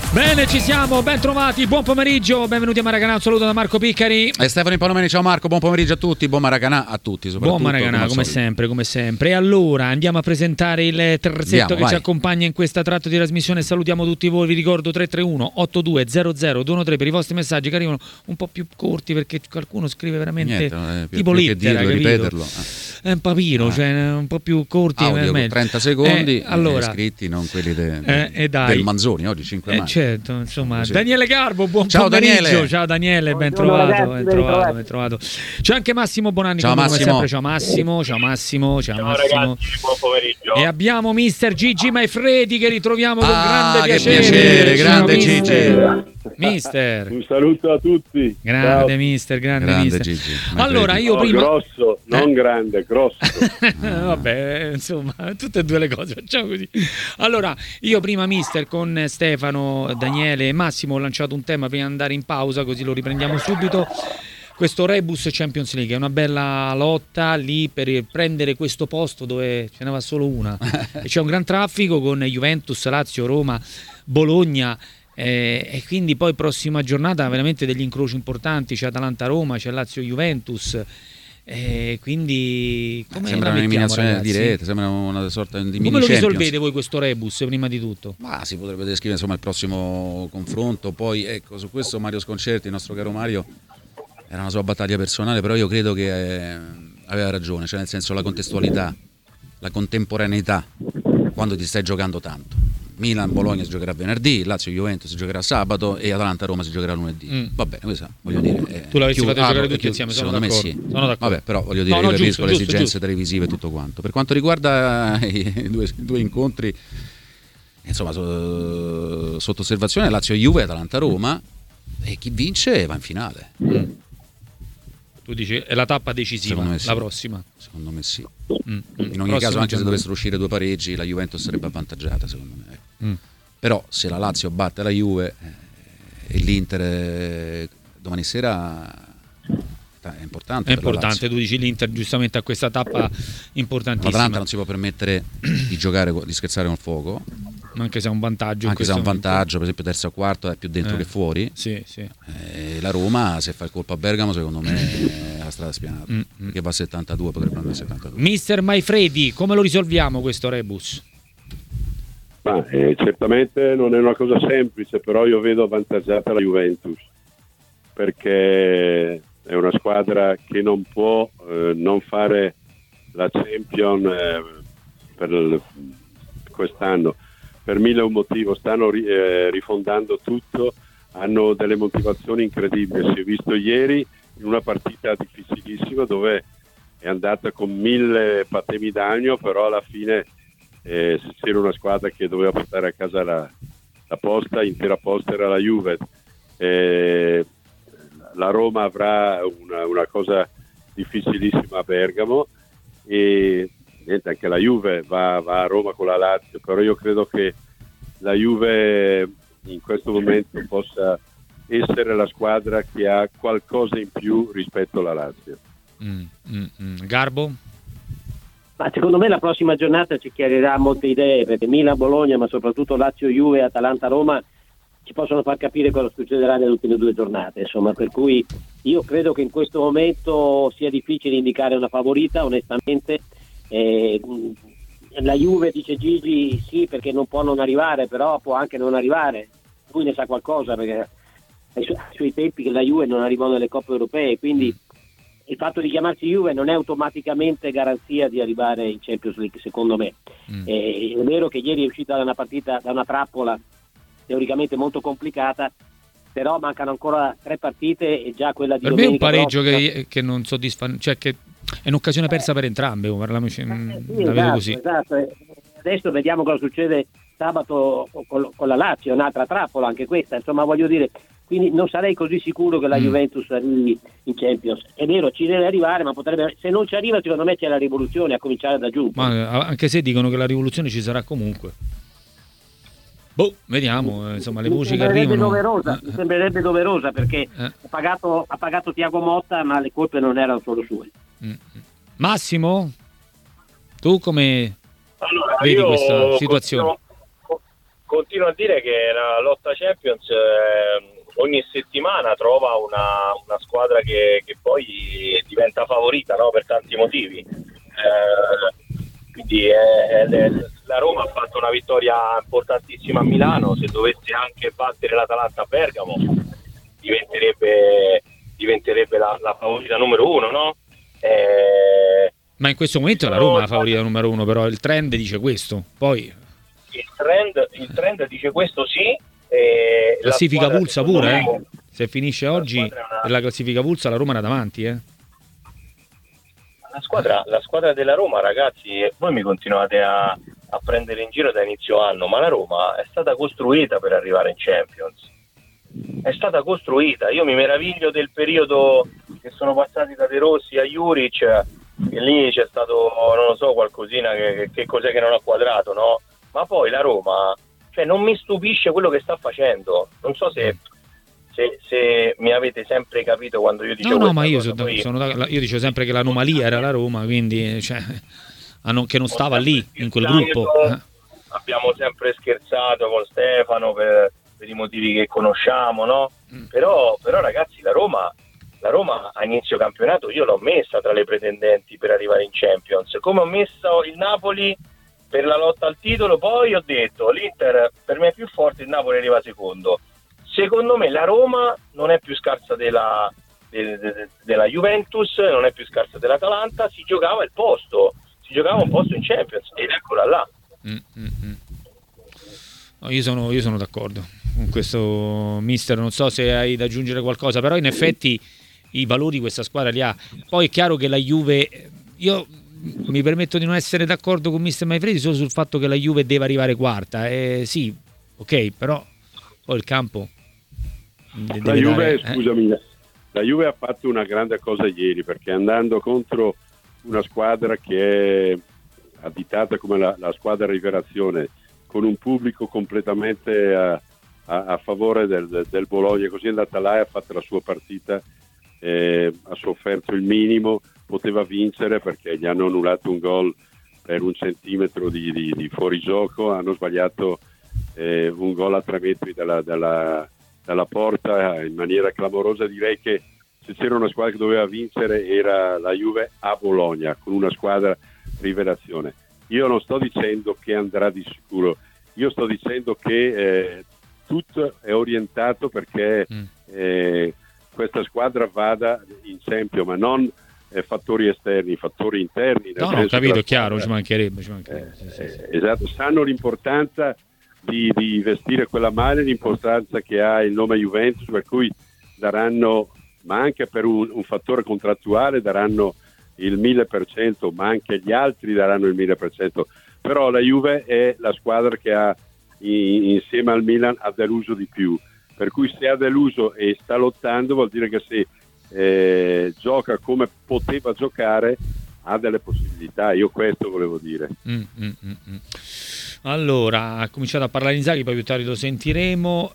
Bene, ci siamo, ben trovati, buon pomeriggio, benvenuti a Maracanã, un saluto da Marco Piccari e Stefano Impalomeni. Ciao Marco, buon pomeriggio a tutti, buon Maracanã a tutti, buon Maracanã come sempre. E allora andiamo a presentare il terzetto che ci accompagna in questa tratta di trasmissione. Salutiamo tutti voi, vi ricordo 331-8200-213 per i vostri messaggi che arrivano un po' più corti, perché qualcuno scrive veramente tipo più lettera, dirlo, ripeterlo. È un papiro, cioè un po' più corti. Audio con 30 secondi, allora, scritti, non quelli del Manzoni, oggi 5 maggio. Certo, insomma, Daniele Garbo, buon ciao pomeriggio. Daniele. Ciao Daniele, ben trovato. C'è anche Massimo Bonanni, ciao Massimo. Ciao Massimo. Ciao ragazzi, buon pomeriggio. E abbiamo Mister Gigi Maifredi che ritroviamo con grande piacere. Che piacere, grande Gigi. Mister. Un saluto a tutti. Grande Mister, grande Gigi. Allora io prima grosso, non grande, grosso. Vabbè, insomma, tutte e due le cose facciamo così. Allora, io prima Mister con Stefano, Daniele e Massimo ho lanciato un tema prima di andare in pausa, così lo riprendiamo subito. Questo Rebus Champions League è una bella lotta lì per prendere questo posto dove ce ne va solo una. E c'è un gran traffico con Juventus, Lazio, Roma, Bologna. E quindi poi prossima giornata veramente degli incroci importanti, c'è Atalanta-Roma, c'è Lazio-Juventus, quindi come sembra un'eliminazione diretta, sembra una sorta di mini come lo Champions. risolvete voi questo Rebus prima di tutto? Ma si potrebbe descrivere insomma il prossimo confronto, poi ecco su questo Mario Sconcerti, il nostro caro Mario, era una sua battaglia personale, però io credo che aveva ragione, cioè nel senso la contestualità, la contemporaneità quando ti stai giocando tanto. Milan-Bologna si giocherà venerdì, Lazio-Juventus si giocherà sabato e Atalanta-Roma si giocherà lunedì. Va bene, questa voglio dire. Tu l'avessi fatto giocare tutti insieme, secondo me sì. Sono d'accordo. Vabbè, però voglio dire, io capisco le esigenze televisive e tutto quanto. Per quanto riguarda i due incontri, insomma, sotto osservazione Lazio-Juve, Atalanta-Roma, e chi vince va in finale. Tu dici è la tappa decisiva, sì. La prossima? Secondo me sì. In ogni caso, anche se dovessero uscire due pareggi, la Juventus sarebbe avvantaggiata, secondo me. Però se la Lazio batte la Juve e l'Inter domani sera è importante. È importante, tu dici l'Inter giustamente a questa tappa importantissima. L'Atalanta non si può permettere di scherzare con il fuoco. Anche se ha un vantaggio. Anche se ha un vantaggio, per esempio terzo o quarto è più dentro che fuori. Sì. La Roma, se fa il colpo a Bergamo, secondo me è la strada spianata. Perché va a 72, potrebbe andare a 72. Mister Maifredi, come lo risolviamo questo Rebus? Certamente non è una cosa semplice, però io vedo avvantaggiata la Juventus, perché è una squadra che non può non fare la Champions per quest'anno. Per mille un motivo, stanno rifondando tutto, hanno delle motivazioni incredibili. Si è visto ieri in una partita difficilissima dove è andata con 1000 patemi d'agno, però alla fine c'era una squadra che doveva portare a casa la posta, intera posta era la Juve. La Roma avrà una cosa difficilissima a Bergamo e anche la Juve va a Roma con la Lazio, però io credo che la Juve in questo momento possa essere la squadra che ha qualcosa in più rispetto alla Lazio. Garbo? Ma secondo me la prossima giornata ci chiarirà molte idee, perché Milan-Bologna, ma soprattutto Lazio-Juve e Atalanta-Roma ci possono far capire cosa succederà nelle ultime due giornate, insomma, per cui io credo che in questo momento sia difficile indicare una favorita, onestamente. La Juve, dice Gigi, sì, perché non può non arrivare, però può anche non arrivare. Lui ne sa qualcosa, perché ai suoi tempi che la Juve non arrivò nelle coppe europee, quindi il fatto di chiamarsi Juve non è automaticamente garanzia di arrivare in Champions League, secondo me. È vero che ieri è uscita da una partita, da una trappola teoricamente molto complicata, però mancano ancora 3 partite e già quella di per me è un domenica pareggio che non soddisfa, cioè che è un'occasione persa per entrambe, parliamoci, la vedo così. Esatto. Adesso vediamo cosa succede sabato con la Lazio, un'altra trappola anche questa, insomma, voglio dire, quindi non sarei così sicuro che la Juventus arrivi in Champions. È vero, ci deve arrivare, ma potrebbe, se non ci arriva, secondo me c'è la rivoluzione, a cominciare da giù. Ma anche se dicono che la rivoluzione ci sarà comunque. Vediamo, insomma, le voci che arrivano. Mi sembrerebbe doverosa, perché ha pagato Thiago Motta, ma le colpe non erano solo sue. Massimo, tu come vedi questa situazione? Continuo a dire che la lotta Champions ogni settimana trova una squadra che poi diventa favorita, no? Per tanti motivi. Quindi la Roma ha fatto una vittoria importantissima a Milano, se dovesse anche battere l'Atalanta a Bergamo diventerebbe la favorita numero uno, no? Ma in questo momento è la Roma la favorita numero uno, però il trend dice questo. Poi il trend dice questo, sì. Classifica pulsa pure, me, se finisce oggi la classifica pulsa la Roma era davanti, La squadra della Roma, ragazzi, voi mi continuate a prendere in giro da inizio anno, ma la Roma è stata costruita per arrivare in Champions. È stata costruita. Io mi meraviglio del periodo che sono passati da De Rossi a Juric, e lì c'è stato, non lo so, qualcosina che cos'è che non ha quadrato, no? Ma poi la Roma, cioè, non mi stupisce quello che sta facendo. Non so se mi avete sempre capito quando io dicevo no, ma io io dicevo sempre che l'anomalia era la Roma, quindi cioè, che non stava lì in quel gruppo. Abbiamo sempre scherzato con Stefano per i motivi che conosciamo, no? Però ragazzi, la Roma a inizio campionato io l'ho messa tra le pretendenti per arrivare in Champions, come ho messo il Napoli per la lotta al titolo. Poi ho detto l'Inter per me è più forte, il Napoli arriva secondo. Secondo me la Roma non è più scarsa della Juventus, non è più scarsa dell'Atalanta, si giocava un posto in Champions ed eccola là. No, io sono d'accordo con questo mister, non so se hai da aggiungere qualcosa, però in effetti i valori questa squadra li ha. Poi è chiaro che la Juve, io mi permetto di non essere d'accordo con mister Maifredi solo sul fatto che la Juve deve arrivare quarta, sì, ok, però poi il campo la Juve, scusami, la Juve ha fatto una grande cosa ieri, perché andando contro una squadra che è additata come la squadra rivelazione, con un pubblico completamente a favore del Bologna, così è andata là e ha fatto la sua partita, ha sofferto il minimo, poteva vincere perché gli hanno annullato un gol per un centimetro di fuorigioco, hanno sbagliato un gol a 3 metri dalla porta in maniera clamorosa. Direi che se c'era una squadra che doveva vincere era la Juve a Bologna, con una squadra rivelazione. Io non sto dicendo che andrà di sicuro, io sto dicendo che tutto è orientato perché questa squadra vada in Champions, ma non fattori esterni, fattori interni. No, ho capito, è chiaro, ci mancherebbe. Sì. Esatto, sanno l'importanza di vestire quella maglia, l'importanza che ha il nome Juventus, per cui daranno, ma anche per un fattore contrattuale daranno il 1000%, ma anche gli altri daranno il 1000%, però la Juve è la squadra che ha insieme al Milan ha deluso di più, per cui se ha deluso e sta lottando vuol dire che se gioca come poteva giocare ha delle possibilità. Io questo volevo dire. Allora, ha cominciato a parlare Inzaghi, poi più tardi lo sentiremo.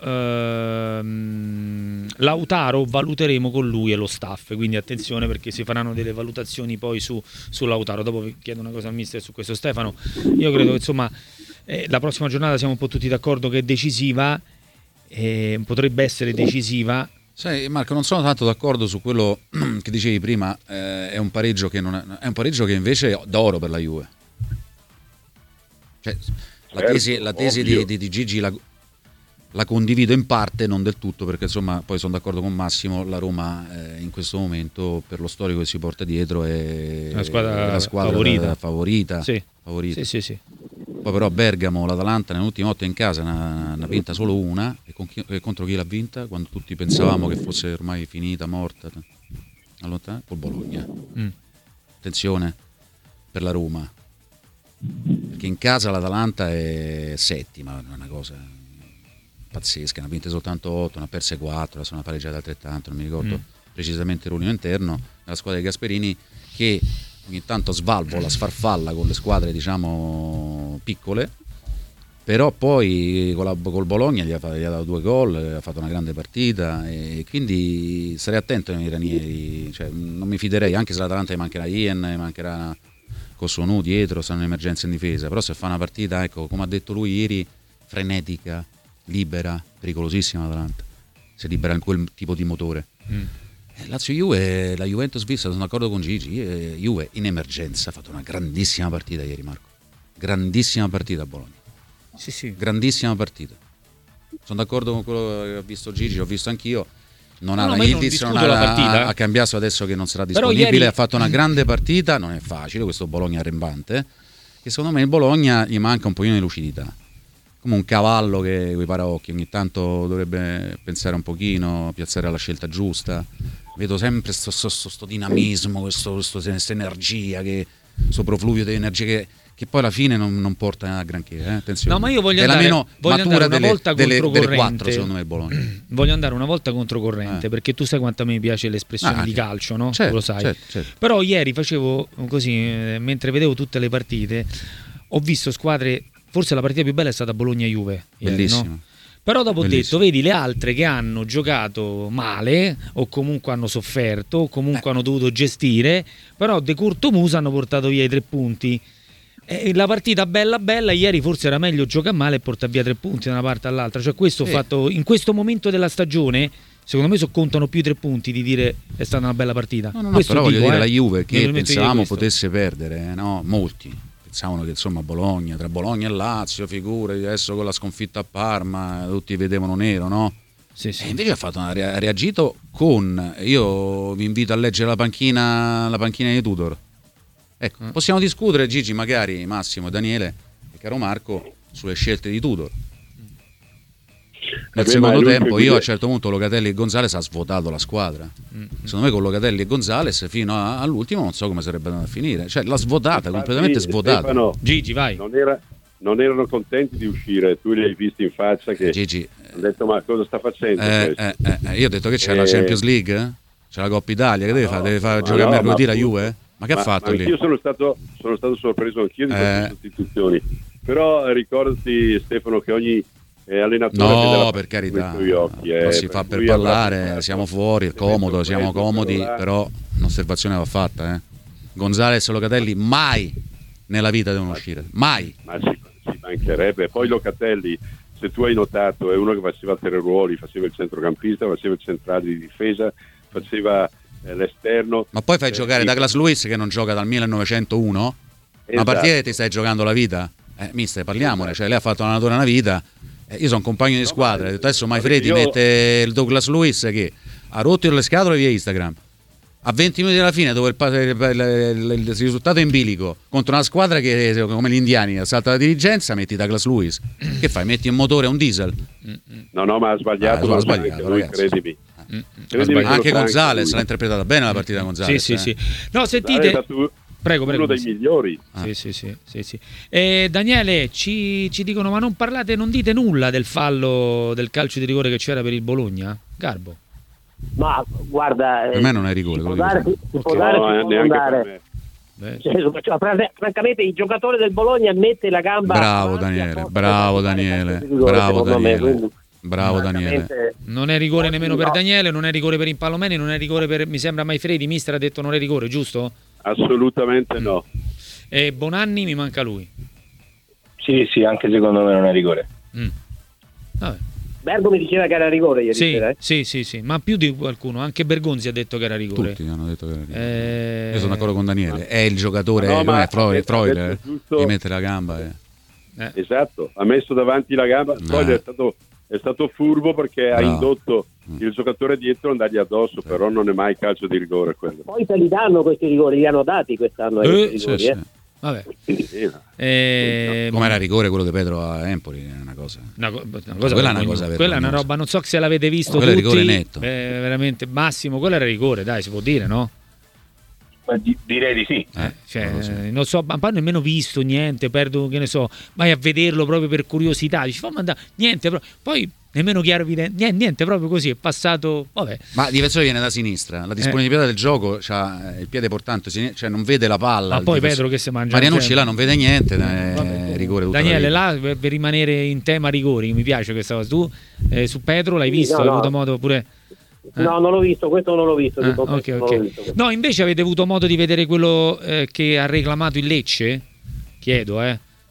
Lautaro valuteremo con lui e lo staff, quindi attenzione perché si faranno delle valutazioni poi su Lautaro. Dopo vi chiedo una cosa al mister su questo, Stefano. Io credo che insomma la prossima giornata siamo un po' tutti d'accordo che è decisiva, potrebbe essere decisiva. Sai, Marco, non sono tanto d'accordo su quello che dicevi prima. È un pareggio che è un pareggio che invece è d'oro per la Juve. Cioè, la tesi di Gigi la condivido in parte, non del tutto, perché insomma poi sono d'accordo con Massimo, la Roma in questo momento, per lo storico che si porta dietro, è la squadra favorita. Sì. Poi però Bergamo, l'Atalanta nell'ultima 8 in casa ne ha vinta solo una, e contro chi l'ha vinta? Quando tutti pensavamo che fosse ormai finita, morta, allora, col Bologna. Attenzione per la Roma, perché in casa l'Atalanta è settima, è una cosa pazzesca, ne ha vinte soltanto 8, ne ha perse 4, adesso ne ha pareggiate altrettanto, non mi ricordo precisamente l'unico interno. La squadra di Gasperini che ogni tanto svalvola, sfarfalla con le squadre diciamo piccole, però poi col Bologna gli ha dato 2 gol, ha fatto una grande partita, e quindi starei attento ai Ranieri, cioè, non mi fiderei, anche se l'Atalanta mancherà Ian, mancherà Cossonù dietro, stanno in emergenza in difesa, però se fa una partita, ecco, come ha detto lui ieri, frenetica, libera, pericolosissima l'Atalanta, se libera quel tipo di motore. Lazio-Juve, la Juventus vista, sono d'accordo con Gigi, Juve in emergenza ha fatto una grandissima partita ieri, Marco, grandissima partita a Bologna, Sì. grandissima partita, sono d'accordo con quello che ha visto Gigi, ho visto anch'io. Non ha No, la ma io non Yildiz, non discuto la partita. ha cambiato adesso che non sarà Però disponibile, ieri- ha fatto una grande partita, non è facile questo Bologna arrembante, che secondo me il Bologna gli manca un pochino di lucidità, come un cavallo che coi paraocchi ogni tanto dovrebbe pensare un pochino, piazzare la scelta giusta. Vedo sempre sto dinamismo, questa energia, questo profluvio di energia che poi alla fine non porta a granché, attenzione. No, ma io voglio è la andare, meno voglio matura andare una volta delle controcorrente. 4 secondo me il Bologna. Voglio andare una volta controcorrente, perché tu sai quanto a me piace l'espressione di calcio, no? Certo, Tu lo sai. certo. Però ieri facevo così, mentre vedevo tutte le partite, ho visto squadre, forse la partita più bella è stata Bologna-Juve ieri, Bellissimo. no? Però dopo ho Bellissimo. detto, vedi le altre che hanno giocato male o comunque hanno sofferto o comunque hanno dovuto gestire, però De Courtois hanno portato via i 3 punti. E la partita bella ieri forse era meglio giocare male e portare via 3 punti da una parte all'altra, cioè questo ho fatto in questo momento della stagione, secondo me contano più 3 punti di dire è stata una bella partita. No, Questo però voglio dico, dire la Juve mi che permetto di dire pensavamo questo. potesse perdere, no? Molti pensavano che insomma Bologna, tra Bologna e Lazio, figure adesso con la sconfitta a Parma tutti vedevano nero, no? Sì. E invece ha reagito con, io vi invito a leggere la panchina di Tudor. Ecco, possiamo discutere, Gigi, magari Massimo, Daniele e caro Marco, sulle scelte di Tudor. Nel secondo tempo io a un certo punto Locatelli e Gonzalez ha svuotato la squadra. Secondo me con Locatelli e Gonzalez fino all'ultimo non so come sarebbe andata a finire, cioè l'ha svuotata, completamente svuotata. Stefano, Gigi, vai. non erano contenti di uscire, tu li hai visti in faccia che Gigi, hanno detto ma cosa sta facendo questo? io ho detto che c'è la Champions League, c'è la Coppa Italia, che deve fare? Deve fare giocare no, mercoledì la ma- Juve? Ma che ha fatto lì? Io sono stato sorpreso anch'io di queste sostituzioni, però ricordati Stefano che ogni allenatore vede la No, per carità, con i suoi occhi, però si fa per cui parlare, avrà- siamo fuori, è comodo, siamo comodi, però un'osservazione va fatta. Gonzalez e Locatelli mai nella vita devono uscire, mai. Ma ci mancherebbe. Poi Locatelli, se tu hai notato, è uno che faceva 3 ruoli, faceva il centrocampista, faceva il centrale di difesa, faceva l'esterno. Ma poi fai giocare Douglas Luiz che non gioca dal 1901, una Esatto. partita che ti stai giocando la vita? Mister, parliamone, cioè lei ha fatto l'allenatore una vita, io sono compagno di squadra, ho detto adesso Maifredi mette il Douglas Luiz che ha rotto le scatole via Instagram. A 20 minuti dalla fine, dove il risultato è in bilico contro una squadra che come gli indiani salta la dirigenza, metti Douglas Luiz. Che fai? Metti un motore, un diesel? No, ma ha sbagliato, ha sbagliato, anche lui, ragazzi. credimi. Anche Gonzalez l'ha interpretata bene la partita Gonzalez. Sì. No, sentite. Prego. Uno dei migliori. Sì. Daniele, ci dicono, ma non dite nulla del fallo del calcio di rigore che c'era per il Bologna? Garbo. Ma guarda, Per me non è rigore. si può quello dare, che si può dare, si può non neanche dare. per me. Cioè, francamente il giocatore del Bologna mette la gamba Bravo avanti Daniele, apposta bravo per fare Daniele, calcio di rigore, bravo secondo me, Daniele, quindi, bravo Daniele. francamente, Non è rigore nemmeno per no. Daniele, non è rigore per Impallomeni, non è rigore per, mi sembra, Maifredi. Mister ha detto non è rigore, giusto? Assolutamente no. E Bonanni mi manca lui. Sì, anche secondo me non è rigore. Vabbè. Bergo mi diceva che era rigore ieri Sì, sera. sì, ma più di qualcuno, anche Bergonzi ha detto che era rigore. Tutti hanno detto che era rigore. Io sono Eh, d'accordo con Daniele, è il giocatore, No, ma Freuler, adesso giusto- gli mette la gamba. Esatto, ha messo davanti la gamba, poi è stato furbo perché ha Bravo. indotto il giocatore dietro a andargli addosso, però non è mai calcio di rigore quello. Poi te li danno questi rigori, li hanno dati quest'anno questi Sì, rigori, sì. Vabbè. Sì, Come era rigore quello di Pedro a Empoli, è una cosa. Una cosa quella è una cosa vergognosa. Quella è una roba, non so se l'avete visto Quello è tutti. rigore netto. Veramente Massimo, quello era rigore, dai, si può dire, no? Ma direi di sì. Non so, ma poi nemmeno visto niente, perdo, che ne so, vai a vederlo proprio per curiosità, dici fammi andare, niente, poi nemmeno chiaro evidente, niente, proprio così, è passato, vabbè. Ma il difensore viene da sinistra, la disponibilità del gioco, c'ha il piede portante, cioè non vede la palla. Ma poi Pedro che si mangia. Marianucci là non vede niente, rigore tutta Daniele, la vita. là per rimanere in tema rigori, mi piace questa cosa. Tu su Pedro l'hai visto? Hai avuto modo pure. No, non l'ho visto, questo non l'ho visto. Ok. Non l'ho visto. No, invece avete avuto modo di vedere quello che ha reclamato il Lecce? Chiedo,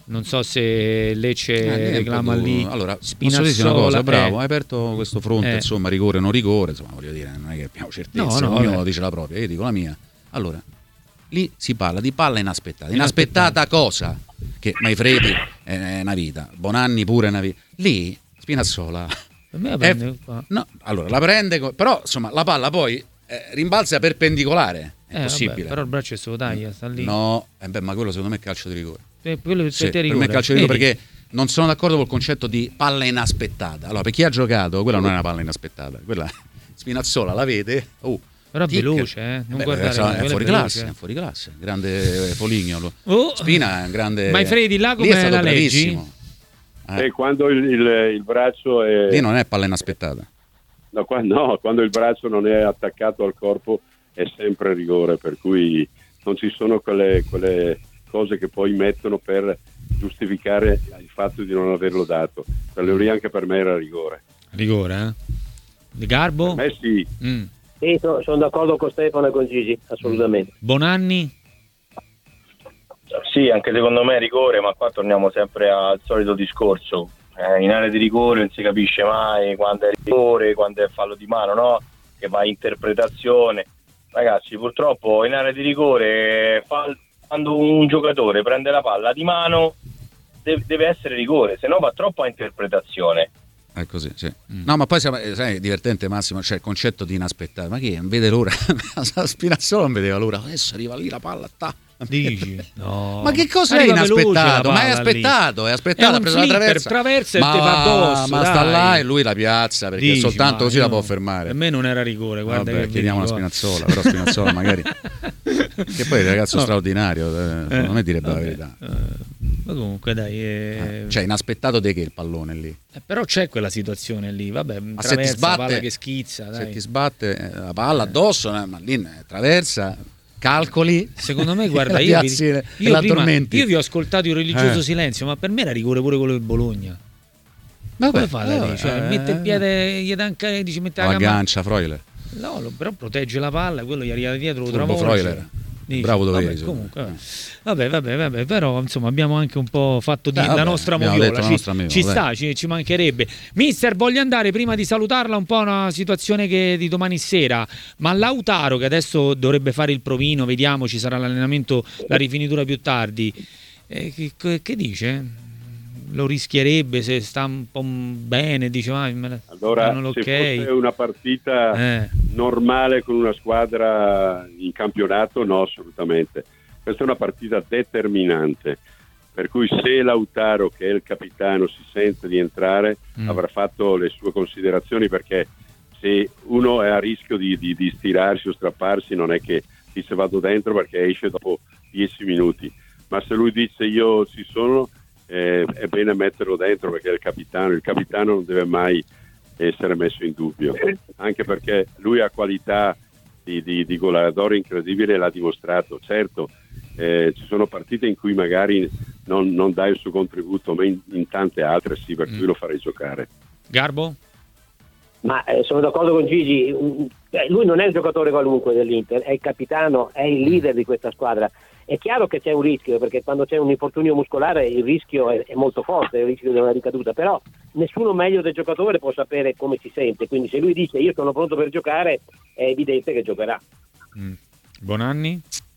Non so se Lecce reclama lì. Allora, Spinazzola, posso dirti una cosa, bravo, hai aperto questo fronte, insomma, rigore o non rigore, insomma, voglio dire, non è che abbiamo certezza, ognuno dice la propria, io dico la mia. Allora, lì si parla di palla inaspettata. Inaspettata cosa? Che Maifredi è una vita, Bonanni pure è una vita. Lì Spinazzola no, allora la prende, però insomma la palla poi rimbalza perpendicolare. È possibile. Vabbè, però il braccio se lo taglia, sta lì. No, ma quello secondo me è calcio di rigore. Quello Sì, per me è calcio di rigore perché non sono d'accordo col concetto di palla inaspettata. Allora, per chi ha giocato, quella non è una palla inaspettata, quella Spinazzola la vede. Però è veloce, non guardare, è fuori classe, grande Foligno. Spina è un grande. Maifredi là come la leggi? E quando il braccio è... Lì non è palla inaspettata. No, quando il braccio non è attaccato al corpo è sempre rigore, per cui non ci sono quelle cose che poi mettono per giustificare il fatto di non averlo dato. Per le anche per me era rigore. Rigore, Di Garbo? Per me sì. Sì, sono d'accordo con Stefano e con Gigi, assolutamente. Bonanni? Sì, anche secondo me è rigore, ma qua torniamo sempre al solito discorso. In area di rigore non si capisce mai quando è rigore, quando è fallo di mano, no? Che va a interpretazione. Ragazzi, purtroppo in area di rigore quando un giocatore prende la palla di mano deve essere rigore, se no va troppo a interpretazione. È così, sì. No, ma poi sai, divertente Massimo, c'è il concetto di inaspettato. Ma che non vede l'ora? Spinazzola non vedeva l'ora. Adesso arriva lì la palla, Dici? No. Ma che cosa è inaspettato? Ma è aspettato, ha preso la traversa e te va addosso. Ma sta là e lui la piazza perché Dici, soltanto così la può fermare. Per me non era rigore, guarda. Vabbè, chiediamo a Spinazzola, però Spinazzola magari che poi è un ragazzo straordinario, secondo me direbbe la verità. Ma comunque dai, cioè inaspettato di che il pallone lì. Però c'è quella situazione lì, vabbè, ma se ti sbatte, palla che schizza, dai. Se ti sbatte la palla addosso, ma lì traversa, calcoli. Secondo me, guarda, io vi ho ascoltato il religioso silenzio, ma per me era rigore pure quello del Bologna. Ma come fa lei? Cioè, mette il piede, gli dà anche, dice, mette la aggancia Freuler. No, però protegge la palla, quello gli arriva dietro, lo trova Freuler. Bravo doveri. Comunque, vabbè, però insomma abbiamo anche un po' fatto la nostra moviola, ci sta, ci mancherebbe. Mister, voglio andare prima di salutarla un po' una situazione che di domani sera, ma Lautaro che adesso dovrebbe fare il provino, vediamo, ci sarà l'allenamento, la rifinitura più tardi, che dice? Lo rischierebbe se sta un po' bene, dice allora se fosse una partita normale con una squadra in campionato, no, assolutamente. Questa è una partita determinante, per cui se Lautaro, che è il capitano, si sente di entrare, avrà fatto le sue considerazioni, perché se uno è a rischio di stirarsi o strapparsi, non è che dice vado dentro perché esce dopo 10 minuti, ma se lui dice io ci sono, è bene metterlo dentro, perché è il capitano non deve mai essere messo in dubbio, anche perché lui ha qualità di goleador incredibile, l'ha dimostrato. Certo, ci sono partite in cui magari non dai il suo contributo, ma in tante altre sì, per cui lo farei giocare. Garbo? Ma sono d'accordo con Gigi, lui non è un giocatore qualunque dell'Inter, è il capitano, è il leader di questa squadra. È chiaro che c'è un rischio, perché quando c'è un infortunio muscolare il rischio è molto forte, il rischio di una ricaduta, però nessuno meglio del giocatore può sapere come si sente, quindi se lui dice io sono pronto per giocare è evidente che giocherà. Bonanni?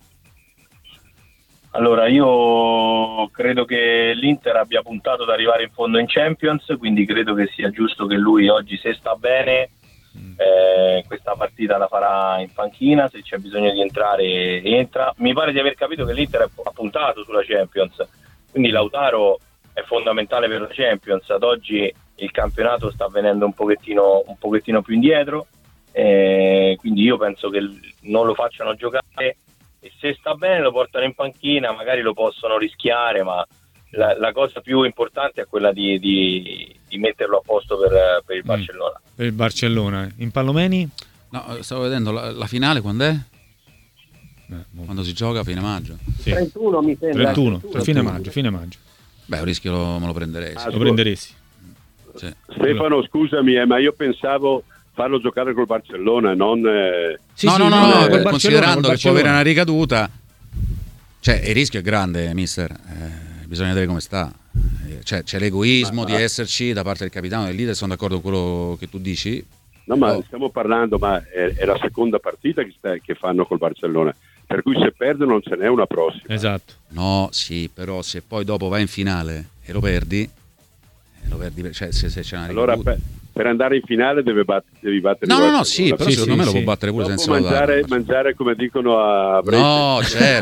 Allora, io credo che l'Inter abbia puntato ad arrivare in fondo in Champions, quindi credo che sia giusto che lui oggi, se sta bene, questa partita la farà in panchina, se c'è bisogno di entrare entra. Mi pare di aver capito che l'Inter ha puntato sulla Champions, quindi Lautaro è fondamentale per la Champions. Ad oggi il campionato sta venendo un pochettino più indietro, quindi io penso che non lo facciano giocare, e se sta bene lo portano in panchina, magari lo possono rischiare, ma la cosa più importante è quella di metterlo a posto per il Barcellona. Per il Barcellona. In Palomeni? No, stavo vedendo la finale quando è? Quando si gioca a fine maggio? Sì. 31 mi sembra. 31. Fine maggio. Beh, un rischio me lo prenderei. Lo prenderesti? Sì. Stefano, scusami, ma io pensavo farlo giocare col Barcellona, non... No, considerando che può avere una ricaduta, cioè il rischio è grande, mister. bisogna vedere come sta. C'è l'egoismo di esserci da parte del capitano, del leader, sono d'accordo con quello che tu dici. No, ma stiamo parlando, ma è la seconda partita che fanno col Barcellona, per cui se perdono non ce n'è una prossima. Esatto. No, sì, però se poi dopo vai in finale e lo perdi, cioè se c'è una allora per andare in finale devi battere. No, sì, però secondo me lo può battere pure dopo senza mangiare come dicono a Brescia. No,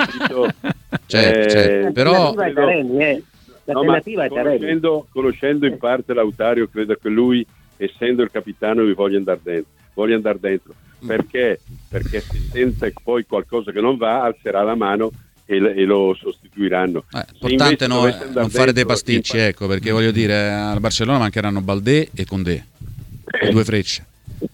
certo. Però l'alternativa è Tarelli. Conoscendo in parte Lautaro, credo che lui, essendo il capitano, vi voglia andare dentro. Perché se sente poi qualcosa che non va, alzerà la mano e lo sostituiranno. L'importante non fare dei pasticci, ecco, perché voglio dire, al Barcellona mancheranno Baldé e Condé, le due frecce.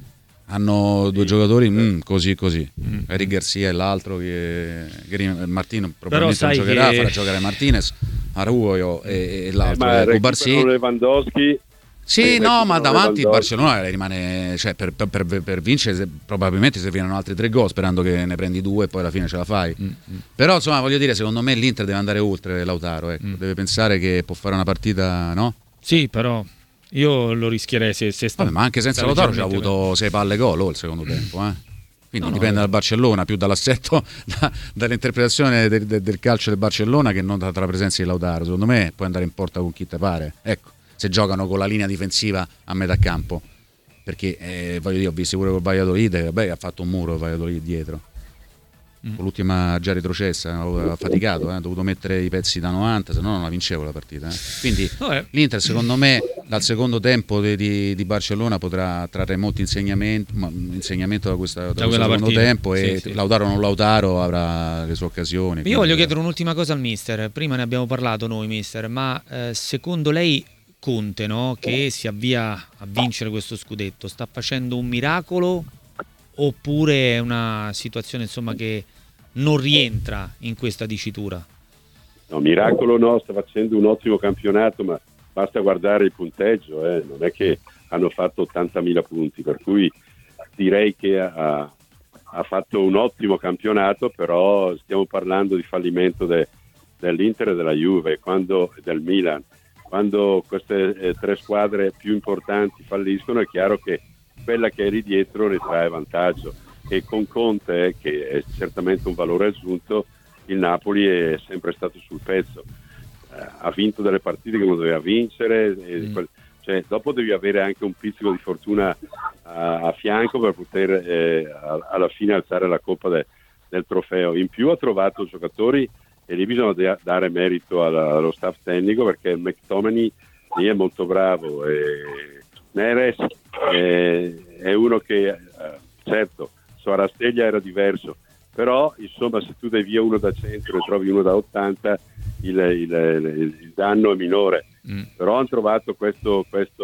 Hanno due giocatori così. Eric Garcia e l'altro che Martino probabilmente non giocherà, farà giocare Martinez, Araujo e l'altro Cubarsí. Lewandowski. Sì, no, ma davanti il Barcellona rimane, cioè per vincere probabilmente serviranno altri 3 gol, sperando che ne prendi 2 e poi alla fine ce la fai. Però insomma, voglio dire, secondo me l'Inter deve andare oltre Lautaro, ecco. Deve pensare che può fare una partita, no? Sì, però io lo rischierei se sta. Vabbè, ma anche senza Lautaro ci ha avuto 6 palle gol il secondo tempo, Quindi dipende dal Barcellona, più dall'assetto, dall'interpretazione del calcio del Barcellona che non dalla presenza di Lautaro. Secondo me puoi andare in porta con chi te pare, ecco, se giocano con la linea difensiva a metà campo, perché voglio dire, ho visto pure col Valladolid, ha fatto un muro il Valladolid dietro, con l'ultima già retrocessa, ha faticato, ha dovuto mettere i pezzi da 90, se no non la vincevo la partita. Quindi l'Inter secondo me dal secondo tempo di Barcellona potrà trarre molto insegnamento da questo secondo tempo, e sì. Lautaro non Lautaro avrà le sue occasioni. Io voglio chiedere un'ultima cosa al mister, prima ne abbiamo parlato noi, mister, ma secondo lei Conte, no, che si avvia a vincere questo scudetto, sta facendo un miracolo oppure è una situazione insomma che non rientra in questa dicitura? No, miracolo no, sta facendo un ottimo campionato, ma basta guardare il punteggio, non è che hanno fatto 80.000 punti, per cui direi che ha fatto un ottimo campionato, però stiamo parlando di fallimento dell'Inter e della Juve, del Milan. Quando queste 3 squadre più importanti falliscono, è chiaro che quella che eri dietro ne trae vantaggio, e con Conte, che è certamente un valore aggiunto, il Napoli è sempre stato sul pezzo, ha vinto delle partite che non doveva vincere, cioè, dopo devi avere anche un pizzico di fortuna a fianco per poter alla fine alzare la coppa del trofeo. In più ha trovato giocatori, e lì bisogna dare merito allo staff tecnico, perché McTominay lì è molto bravo, e Neres è uno che certo Kvaratskhelia era diverso, però insomma se tu dai via uno da centro e trovi uno da 80 il danno è minore. Però hanno trovato questo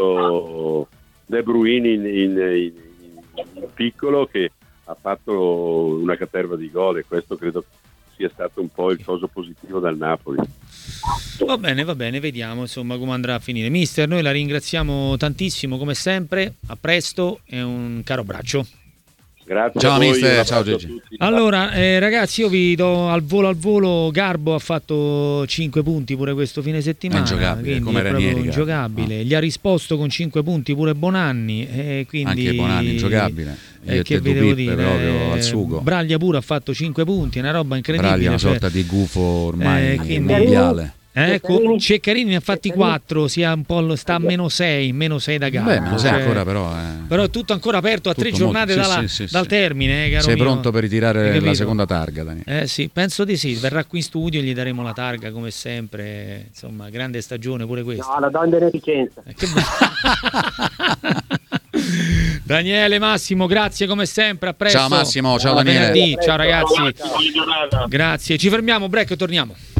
De Bruyne in piccolo, che ha fatto una caterva di gol, e questo credo sia stato un po' il coso positivo dal Napoli. Va bene, vediamo insomma come andrà a finire. Mister, noi la ringraziamo tantissimo come sempre, a presto e un caro abbraccio. Grazie. Ciao mister, ciao Gigi. Allora ragazzi, io vi do al volo Garbo ha fatto 5 punti pure questo fine settimana, è ingiocabile, come è proprio Ranieri, ingiocabile. Gli ha risposto con 5 punti pure Bonanni, quindi anche Bonanni ingiocabile. Che vi devo dire, proprio al sugo. Braglia pure ha fatto 5 punti, una roba incredibile. Braglia è una sorta di gufo ormai mondiale. Ceccarini ne ha fatti 4, sta a meno 6 da gara. Beh, meno 6 ancora però è tutto ancora aperto a 3 giornate dal termine, caro sei mio. pronto per ritirare la seconda targa, Daniele? Sì, penso di sì, verrà qui in studio e gli daremo la targa come sempre, insomma, grande stagione pure questa. No, la do in beneficenza. Daniele, Massimo, grazie come sempre, a presto. Ciao Massimo, ciao Daniele. Ciao ragazzi. Grazie, ci fermiamo, break e torniamo.